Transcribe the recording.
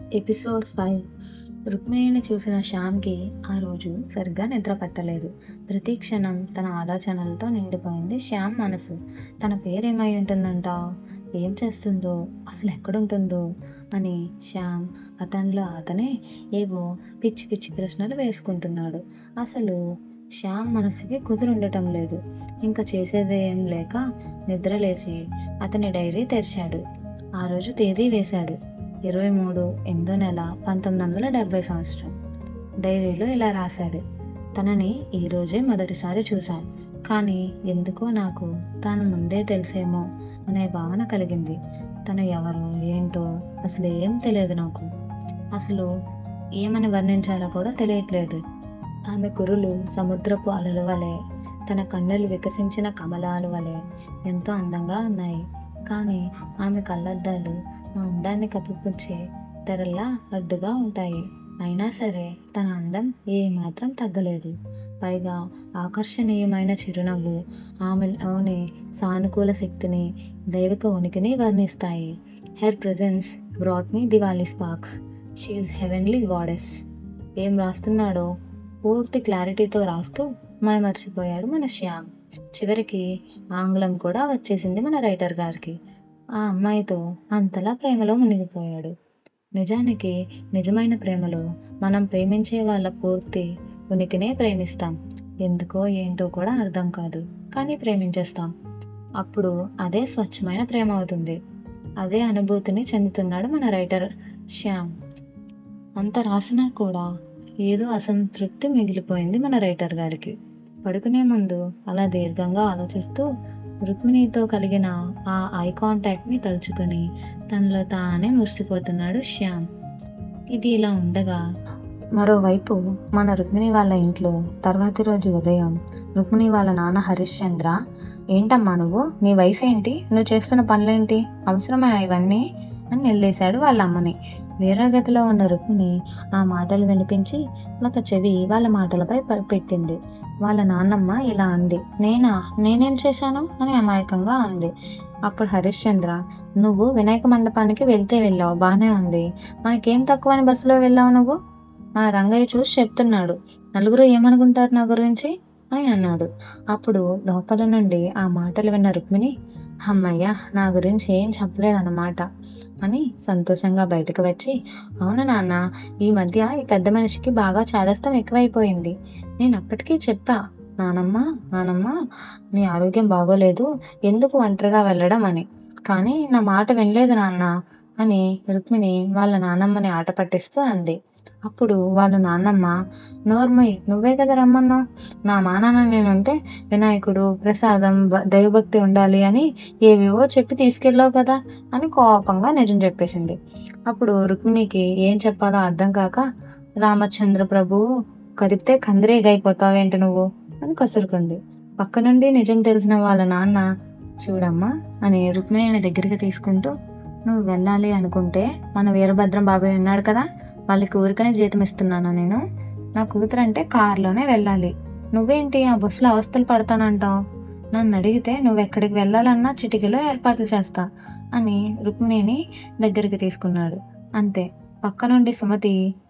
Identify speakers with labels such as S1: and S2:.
S1: Episode 5. రుక్మిణిని చూసిన శ్యామ్కి ఆ రోజు సరిగ్గా నిద్ర పట్టలేదు. ప్రతి క్షణం తన ఆలోచనలతో నిండిపోయింది శ్యామ్ మనసు. తన పేరేమై ఉంటుందంట, ఏం చేస్తుందో, అసలు ఎక్కడుంటుందో అని శ్యామ్ అతనిలో అతనే ఏవో పిచ్చి పిచ్చి ప్రశ్నలు వేసుకుంటున్నాడు. అసలు శ్యామ్ మనసుకి కుదురుండటం లేదు. ఇంకా చేసేది ఏం లేక నిద్ర లేచి అతని డైరీ తెరిచాడు. ఆ రోజు తేదీ వేశాడు, 23 నెల 1970 డైరీలో ఇలా రాశాడు: తనని ఈరోజే మొదటిసారి చూశాను, కానీ ఎందుకో నాకు తాను ముందే తెలిసేమో అనే భావన కలిగింది. తను ఎవరో ఏంటో అసలు ఏం తెలియదు నాకు. అసలు ఏమని వర్ణించాలో కూడా తెలియట్లేదు. ఆమె కురులు సముద్రపు అలల వలె, తన కన్నులు వికసించిన కమలాల వలె ఎంతో అందంగా ఉన్నాయి. కానీ ఆమె కళ్ళద్దాలు ఆ అందాన్ని కప్పిపుచ్చే తెరల్లా అడ్డుగా ఉంటాయి. అయినా సరే తన అందం ఏమాత్రం తగ్గలేదు. పైగా ఆకర్షణీయమైన చిరునవ్వు ఆమెలోని సానుకూల శక్తిని, దైవిక ఉనికిని వర్ణిస్తాయి. Her presence brought me Diwali sparks. She's heavenly goddess. ఏం రాస్తున్నాడో పూర్తి క్లారిటీతో రాస్తూ మర్చిపోయాడు మన శ్యామ్. చివరికి ఆంగ్లం కూడా వచ్చేసింది మన రైటర్ గారికి. ఆ అమ్మాయితో అంతలా ప్రేమలో మునిగిపోయాడు. నిజానికి నిజమైన ప్రేమలో మనం ప్రేమించే వాళ్ళ పూర్తి ఉనికినే ప్రేమిస్తాం. ఎందుకో ఏంటో కూడా అర్థం కాదు, కానీ ప్రేమించేస్తాం. అప్పుడు అదే స్వచ్ఛమైన ప్రేమ అవుతుంది. అదే అనుభూతిని చెందుతున్నాడు మన రైటర్ శ్యామ్. అంత రాసినా కూడా ఏదో అసంతృప్తి మిగిలిపోయింది మన రైటర్ గారికి. పడుకునే ముందు అలా దీర్ఘంగా ఆలోచిస్తూ రుక్మిణితో కలిగిన ఆ ఐ కాంటాక్ట్ని తలుచుకొని తనలో తానే మురిసిపోతున్నాడు శ్యామ్. ఇది ఇలా ఉండగా మరోవైపు మన రుక్మిణి వాళ్ళ ఇంట్లో తర్వాతి రోజు ఉదయం రుక్మిణి వాళ్ళ నాన్న హరిశ్చంద్ర, ఏంటమ్మా నువ్వు, నీ వయసు ఏంటి, నువ్వు చేస్తున్న పనులేంటి, అవసరమా ఇవన్నీ అని నిలదీశాడు వాళ్ళ అమ్మని. వీరగతిలో ఉన్న రుక్మిణి ఆ మాటలు వినిపించి ఒక చెవి వాళ్ళ మాటలపై పెట్టింది. వాళ్ళ నాన్నమ్మ ఇలా అంది: నేనేం చేశాను అని అమాయకంగా అంది. అప్పుడు హరిశ్చంద్ర, నువ్వు వినాయక మండపానికి వెళ్ళావు, బాగానే ఉంది, మనకేం తక్కువని బస్సులో వెళ్ళావు నువ్వు? మన రంగయ్య చూసి చెప్తున్నాడు, నలుగురు ఏమనుకుంటారు నా గురించి అని అన్నాడు. అప్పుడు లోపల నుండి ఆ మాటలు విన్న రుక్మిణి, అమ్మయ్య, నా గురించి ఏం చెప్పలేదన్నమాట అని సంతోషంగా బయటకు వచ్చి, అవును నాన్న, ఈ మధ్య ఈ పెద్ద మనిషికి బాగా చాదస్తం ఎక్కువైపోయింది. నేను అప్పటికీ చెప్పా, నానమ్మ నీ ఆరోగ్యం బాగోలేదు, ఎందుకు ఒంటరిగా వెళ్ళడం అని, కానీ నా మాట వినలేదు నాన్న అని రుక్మిణి వాళ్ళ నాన్నమ్మని ఆట పట్టిస్తూ అంది. అప్పుడు వాళ్ళ నాన్నమ్మ, నోర్మయ్, నువ్వే కదా రమ్మన్నావు, నా మానాన్న నేనుంటే వినాయకుడు, ప్రసాదం, దైవభక్తి ఉండాలి అని ఏవేవో చెప్పి తీసుకెళ్ళావు కదా అని కోపంగా నిజం చెప్పేసింది. అప్పుడు రుక్మిణికి ఏం చెప్పాలో అర్థం కాక, రామచంద్ర ప్రభువు కదిపితే కందిరీగైపోతావేంటి నువ్వు అని కసురుకుంది. పక్క నుండి నిజం తెలిసిన వాళ్ళ నాన్న, చూడమ్మా అని రుక్మిణిని దగ్గరికి తీసుకుంటూ, నువ్వు వెళ్ళాలి అనుకుంటే మన వీరభద్రం బాబాయ్ ఉన్నాడు కదా, వాళ్ళకి ఊరికనే జీతం ఇస్తున్నాను నేను, నా కూతురు అంటే కారులోనే వెళ్ళాలి, నువ్వేంటి ఆ బస్సులో అవస్థలు పడతానంటావు, నన్ను అడిగితే నువ్వు ఎక్కడికి వెళ్ళాలన్నా చిటికలో ఏర్పాట్లు చేస్తా అని రుక్మిణిని దగ్గరికి తీసుకున్నాడు. అంతే, పక్క నుండి సుమతి